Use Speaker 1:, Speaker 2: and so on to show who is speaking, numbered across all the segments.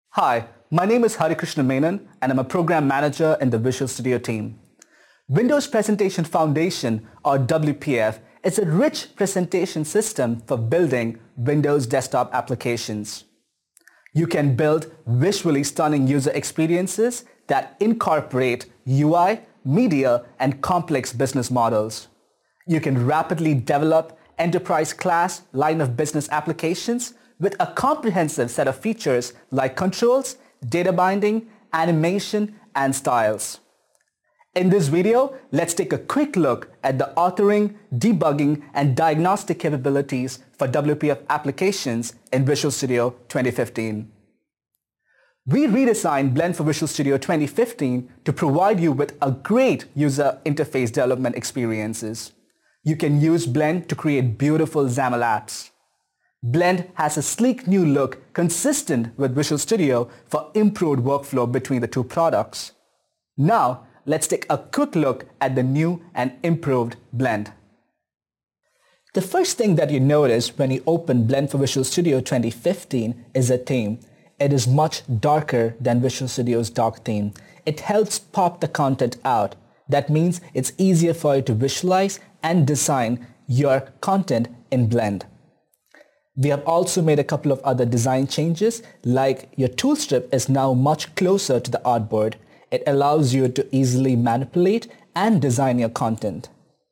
Speaker 1: Hi, my name is Harikrishna Menon and I'm a program manager in the Visual Studio team. Windows Presentation Foundation, or WPF, is a rich presentation system for building Windows desktop applications. You can build visually stunning user experiences that incorporate UI, media, and complex business models. You can rapidly develop enterprise-class line of business applications with a comprehensive set of features like controls, data binding, animation, and styles. In this video, let's take a quick look at the authoring, debugging, and diagnostic capabilities for WPF applications in Visual Studio 2015. We redesigned Blend for Visual Studio 2015 to provide you with a great user interface development experiences. You can use Blend to create beautiful XAML apps. Blend has a sleek new look consistent with Visual Studio for improved workflow between the two products. Now, let's take a quick look at the new and improved Blend. The first thing that you notice when you open Blend for Visual Studio 2015 is a theme. It is much darker than Visual Studio's dark theme. It helps pop the content out. That means it's easier for you to visualize and design your content in Blend. We have also made a couple of other design changes, like your tool strip is now much closer to the artboard. It allows you to easily manipulate and design your content.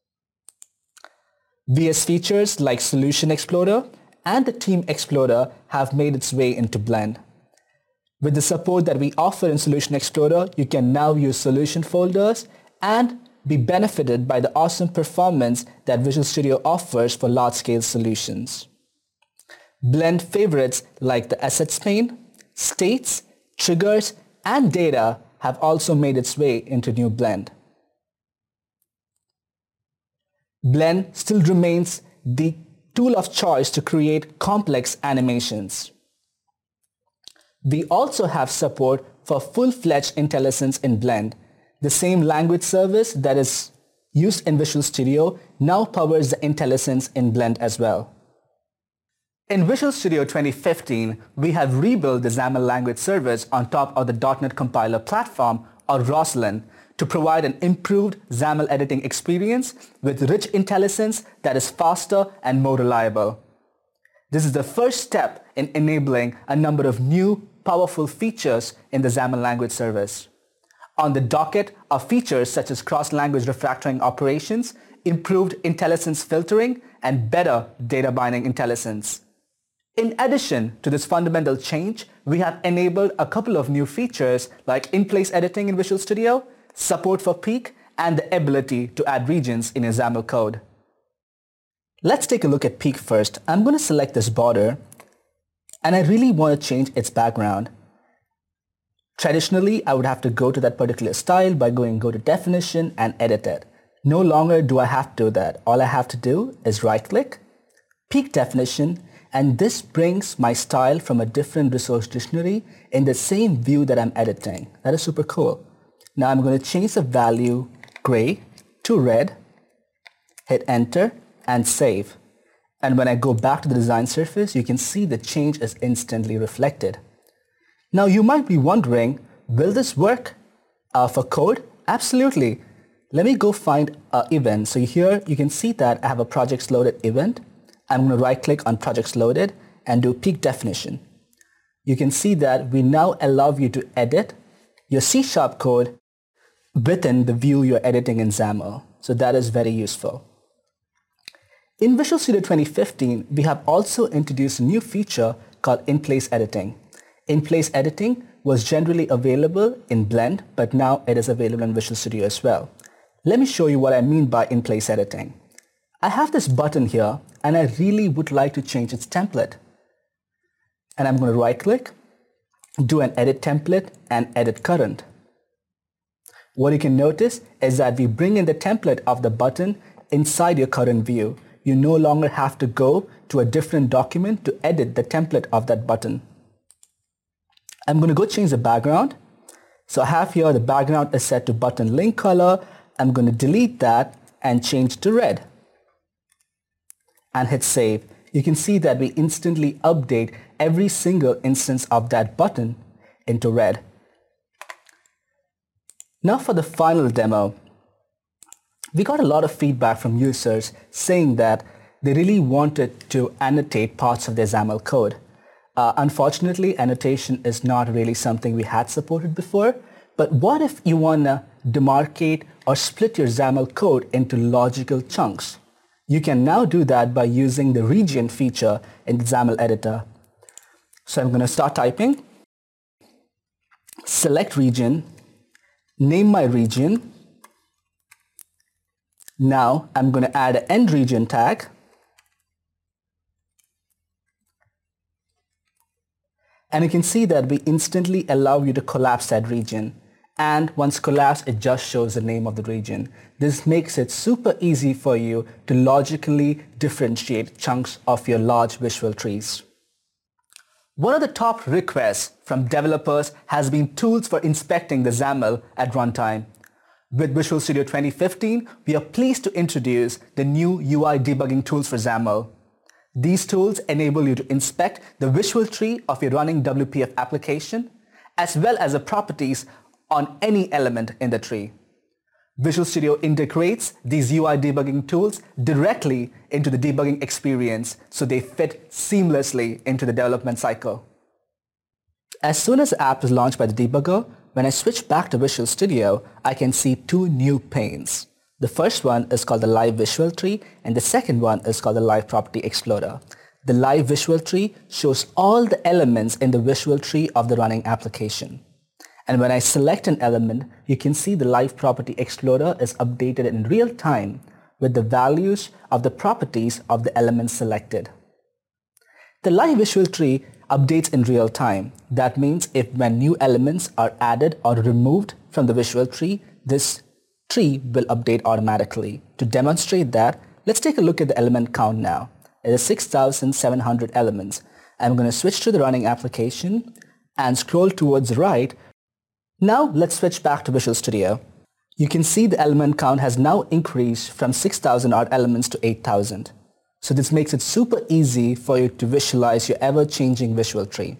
Speaker 1: VS features like Solution Explorer and the Theme Explorer have made its way into Blend. With the support that we offer in Solution Explorer, you can now use solution folders and be benefited by the awesome performance that Visual Studio offers for large-scale solutions. Blend favorites like the Assets pane, States, Triggers, and Data have also made its way into new Blend. Blend still remains the tool of choice to create complex animations. We also have support for full-fledged IntelliSense in Blend. The same language service that is used in Visual Studio now powers the IntelliSense in Blend as well. In Visual Studio 2015, we have rebuilt the XAML language service on top of the .NET Compiler platform, or Roslyn, to provide an improved XAML editing experience with rich IntelliSense that is faster and more reliable. This is the first step in enabling a number of new, powerful features in the XAML language service. On the docket are features such as cross-language refactoring operations, improved IntelliSense filtering, and better data binding IntelliSense. In addition to this fundamental change, we have enabled a couple of new features like in-place editing in Visual Studio, support for Peek, and the ability to add regions in your XAML code. Let's take a look at Peek first. I'm going to select this border, and I really want to change its background. Traditionally, I would have to go to that particular style by go to Definition and edit it. No longer do I have to do that. All I have to do is right-click, Peek Definition, and this brings my style from a different resource dictionary in the same view that I'm editing. That is super cool. Now I'm going to change the value gray to red, hit enter, and save. And when I go back to the design surface, you can see the change is instantly reflected. Now you might be wondering, will this work for code? Absolutely. Let me go find an event. So here you can see that I have a projects loaded event. I'm going to right click on projects loaded and do Peek Definition. You can see that we now allow you to edit your C# code within the view you're editing in XAML. So that is very useful. In Visual Studio 2015, we have also introduced a new feature called in-place editing. In-place editing was generally available in Blend, but now it is available in Visual Studio as well. Let me show you what I mean by in-place editing. I have this button here, and I really would like to change its template. And I'm going to right-click, do an edit template, and edit current. What you can notice is that we bring in the template of the button inside your current view. You no longer have to go to a different document to edit the template of that button. I'm going to go change the background. So I have here the background is set to button link color. I'm going to delete that and change to red. And hit save. You can see that we instantly update every single instance of that button. into red. Now for the final demo, we got a lot of feedback from users saying that they really wanted to annotate parts of their XAML code. Unfortunately, annotation is not really something we had supported before, but what if you want to demarcate or split your XAML code into logical chunks? You can now do that by using the region feature in the XAML editor. So I'm going to start typing, select region, name my region. Now I'm going to add an end region tag. And you can see that we instantly allow you to collapse that region. And once collapsed, it just shows the name of the region. This makes it super easy for you to logically differentiate chunks of your large visual trees. One of the top requests from developers has been tools for inspecting the XAML at runtime. With Visual Studio 2015, we are pleased to introduce the new UI debugging tools for XAML. These tools enable you to inspect the visual tree of your running WPF application, as well as the properties on any element in the tree. Visual Studio integrates these UI debugging tools directly into the debugging experience so they fit seamlessly into the development cycle. As soon as the app is launched by the debugger, when I switch back to Visual Studio, I can see two new panes. The first one is called the Live Visual Tree and the second one is called the Live Property Explorer. The Live Visual Tree shows all the elements in the visual tree of the running application. And when I select an element, you can see the Live Property Explorer is updated in real time with the values of the properties of the elements selected. The Live Visual Tree updates in real time. That means when new elements are added or removed from the visual tree, this tree will update automatically. To demonstrate that, let's take a look at the element count now. It is 6,700 elements. I'm going to switch to the running application and scroll towards the right. Now let's switch back to Visual Studio. You can see the element count has now increased from 6,000 odd elements to 8,000. So this makes it super easy for you to visualize your ever-changing visual tree.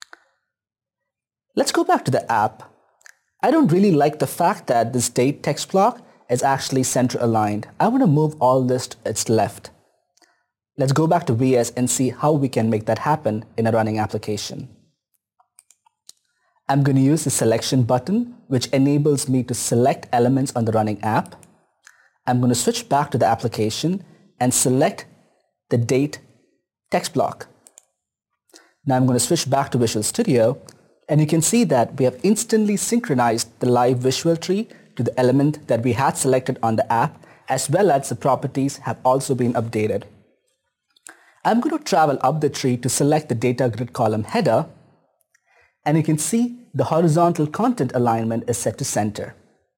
Speaker 1: Let's go back to the app. I don't really like the fact that this date text block is actually center aligned. I want to move all this to its left. Let's go back to VS and see how we can make that happen in a running application. I'm going to use the selection button, which enables me to select elements on the running app. I'm going to switch back to the application and select the date text block. Now I'm going to switch back to Visual Studio, and you can see that we have instantly synchronized the live visual tree to the element that we had selected on the app, as well as the properties have also been updated. I'm going to travel up the tree to select the data grid column header, and you can see the horizontal content alignment is set to center.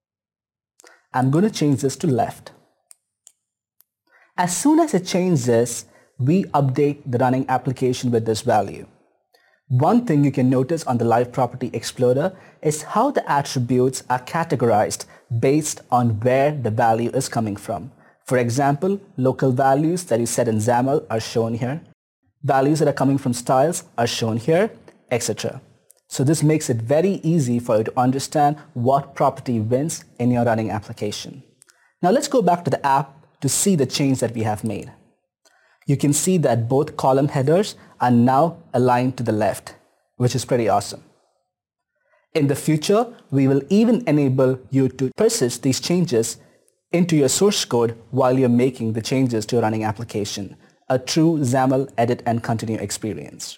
Speaker 1: I'm going to change this to left. As soon as it changes, we update the running application with this value. One thing you can notice on the Live Property Explorer is how the attributes are categorized based on where the value is coming from. For example, local values that you set in XAML are shown here. Values that are coming from styles are shown here, etc. So this makes it very easy for you to understand what property wins in your running application. Now let's go back to the app to see the change that we have made. You can see that both column headers are now aligned to the left, which is pretty awesome. In the future, we will even enable you to persist these changes into your source code while you're making the changes to your running application. A true XAML edit and continue experience.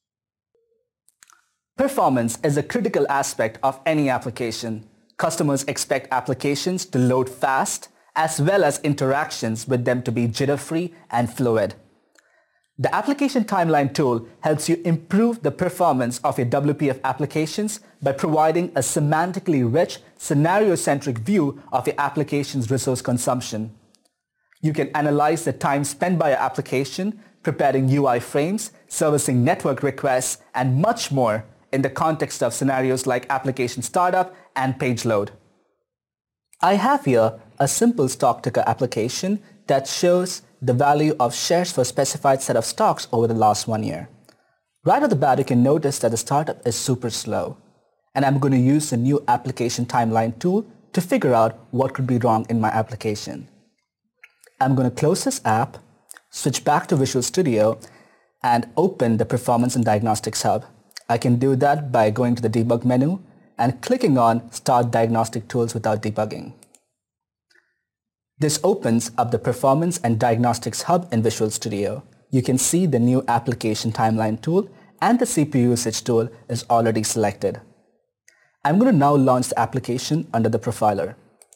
Speaker 1: Performance is a critical aspect of any application. Customers expect applications to load fast, as well as interactions with them to be jitter-free and fluid. The Application Timeline tool helps you improve the performance of your WPF applications by providing a semantically rich, scenario-centric view of your application's resource consumption. You can analyze the time spent by your application, preparing UI frames, servicing network requests, and much more in the context of scenarios like application startup and page load. I have here a simple stock ticker application that shows the value of shares for a specified set of stocks over the last 1 year. Right off the bat, you can notice that the startup is super slow. and I'm going to use the new application timeline tool to figure out what could be wrong in my application. I'm going to close this app, switch back to Visual Studio, and open the Performance and Diagnostics Hub. I can do that by going to the Debug menu and clicking on Start Diagnostic Tools without debugging. This opens up the Performance and Diagnostics Hub in Visual Studio. You can see the new application timeline tool and the CPU usage tool is already selected. I'm going to now launch the application under the profiler.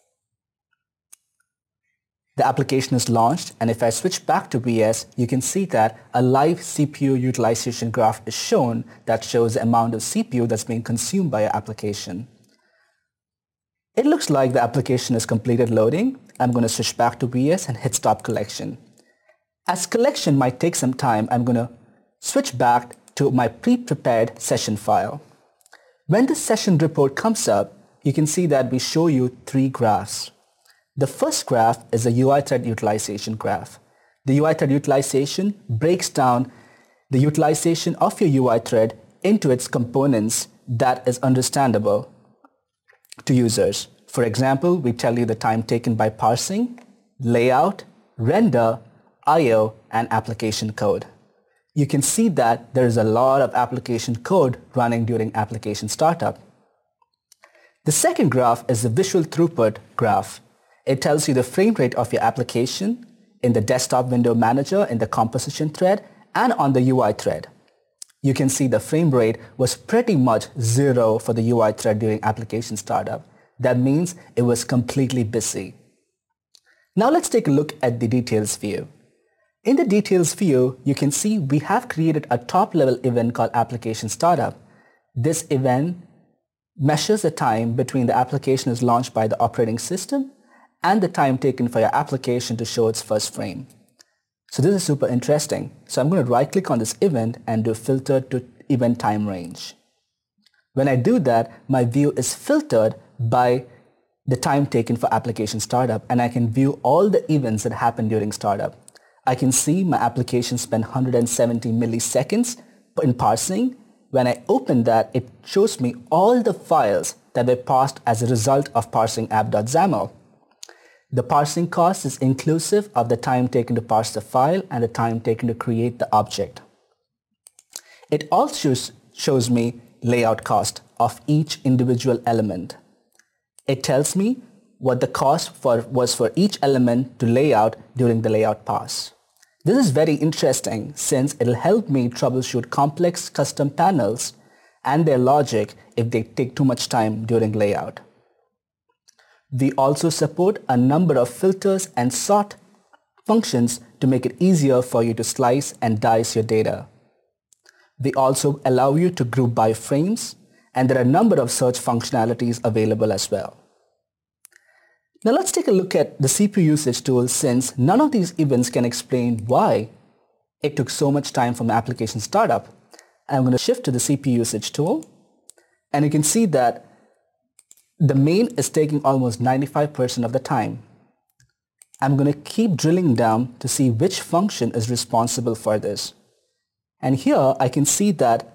Speaker 1: The application is launched, and if I switch back to VS, you can see that a live CPU utilization graph is shown that shows the amount of CPU that's being consumed by your application. It looks like the application has completed loading. I'm going to switch back to VS and hit Stop Collection. As collection might take some time, I'm going to switch back to my pre-prepared session file. When the session report comes up, you can see that we show you 3 graphs. The first graph is a UI thread utilization graph. The UI thread utilization breaks down the utilization of your UI thread into its components that is understandable to users. For example, we tell you the time taken by parsing, layout, render, I/O, and application code. You can see that there is a lot of application code running during application startup. The second graph is the visual throughput graph. It tells you the frame rate of your application in the desktop window manager, in the composition thread, and on the UI thread. You can see the frame rate was pretty much 0 for the UI thread during application startup. That means it was completely busy. Now let's take a look at the details view. In the details view, you can see we have created a top-level event called application startup. This event measures the time between the application is launched by the operating system and the time taken for your application to show its first frame. So this is super interesting. So I'm going to right-click on this event and do filter to event time range. When I do that, my view is filtered by the time taken for application startup, and I can view all the events that happen during startup. I can see my application spent 170 milliseconds in parsing. When I open that, it shows me all the files that were parsed as a result of parsing app.xaml. The parsing cost is inclusive of the time taken to parse the file and the time taken to create the object. It also shows me layout cost of each individual element. It tells me what the cost was for each element to lay out during the layout pass. This is very interesting since it'll help me troubleshoot complex custom panels and their logic if they take too much time during layout. We also support a number of filters and sort functions to make it easier for you to slice and dice your data. We also allow you to group by frames, and there are a number of search functionalities available as well. Now let's take a look at the CPU usage tool, since none of these events can explain why it took so much time from application startup. I'm going to shift to the CPU usage tool, and you can see that the main is taking almost 95% of the time. I'm going to keep drilling down to see which function is responsible for this. And here I can see that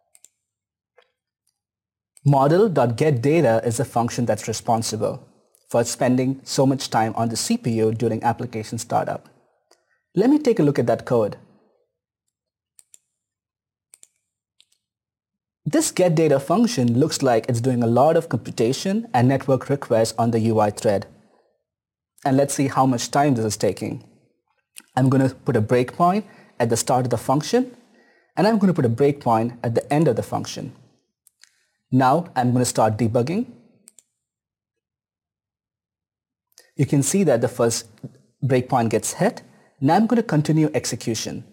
Speaker 1: model.getData is the function that's responsible for spending so much time on the CPU during application startup. Let me take a look at that code. This getData function looks like it's doing a lot of computation and network requests on the UI thread. And let's see how much time this is taking. I'm going to put a breakpoint at the start of the function, and I'm going to put a breakpoint at the end of the function. Now I'm going to start debugging. You can see that the first breakpoint gets hit. Now I'm going to continue execution.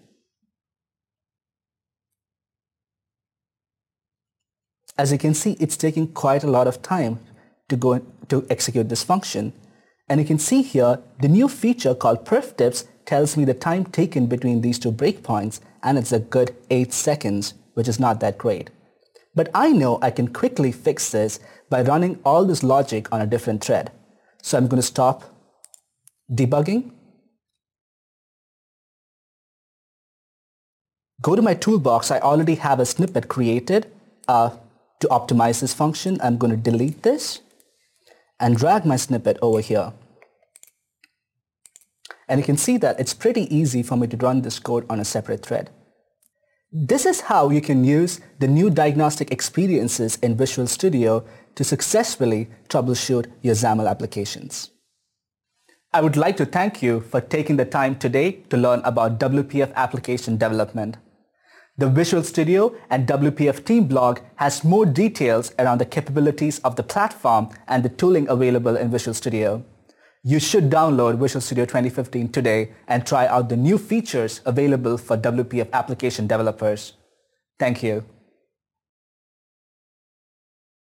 Speaker 1: As you can see, it's taking quite a lot of time to execute this function. And you can see here, the new feature called perftips tells me the time taken between these two breakpoints, and it's a good 8 seconds, which is not that great. But I know I can quickly fix this by running all this logic on a different thread. So I'm going to stop debugging, go to my toolbox. I already have a snippet created To optimize this function, I'm going to delete this and drag my snippet over here. And you can see that it's pretty easy for me to run this code on a separate thread. This is how you can use the new diagnostic experiences in Visual Studio to successfully troubleshoot your XAML applications. I would like to thank you for taking the time today to learn about WPF application development. The Visual Studio and WPF team blog has more details around the capabilities of the platform and the tooling available in Visual Studio. You should download Visual Studio 2015 today and try out the new features available for WPF application developers. Thank you.